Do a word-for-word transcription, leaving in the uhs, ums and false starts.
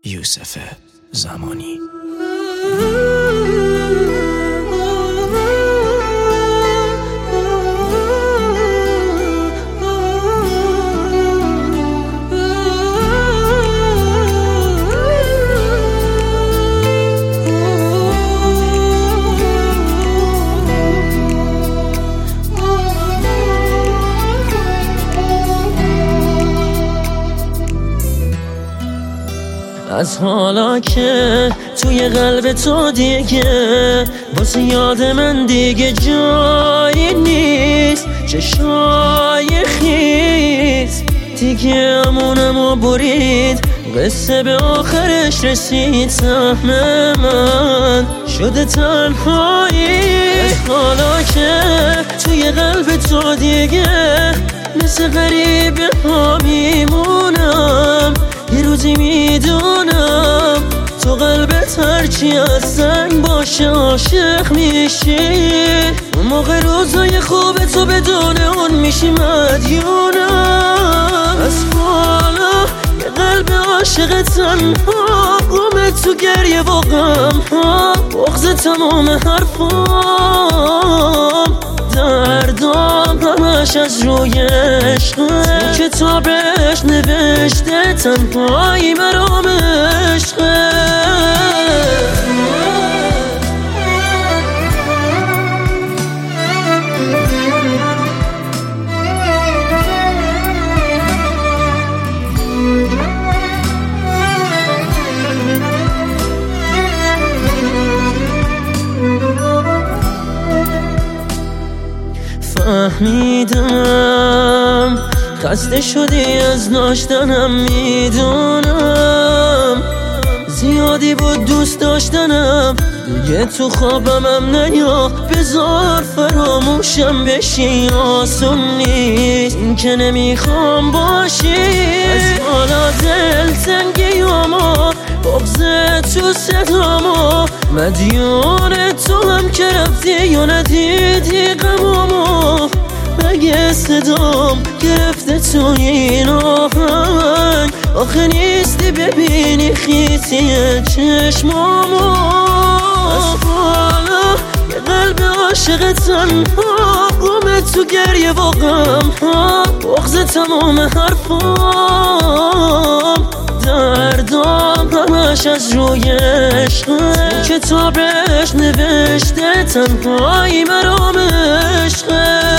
یوسف زمانی. از حالا که توی قلب تو دیگه واسه یاد من دیگه جایی نیست، چشای خیز دیگه امونمو برید، قصه به آخرش رسید، سهم من شده تنهایی. از حالا که توی قلب تو دیگه مثل غریبه ها میمونم، یه روزی میدونم تو قلبت هرچی از سنگ باشه عاشق میشی، اون موقع روزای خوب تو بدون اون میشی مدیونم. از حالا یه قلب عاشق تنها گم تو گریه و غم ها، بغض تمام حرفام دردام همش از روی عشقه، کتابش نوشته تنهایی مرام عشقه. فهمیدم خسته شدی از داشتنم، میدونم زیادی بود دوست داشتنم، دیگه تو خوابمم نیا، بذار فراموشم بشی، آسون نیست این که نمیخوام باشی. از حالا دل تنگیامو بغض تو صدامو، مدیون تو هم که رفتی یا ندیدی غمامو، مگه صدام گرفته تو این آهنگ، آخه نیستی ببینی خیتی چشمامو. از حالا یه قلب عاشق تنها گم تو گریه و غم ها، بغض تمام حرفام دردام همش از روی عشقه، کتابش نوشته تنهایی مرام عشقه.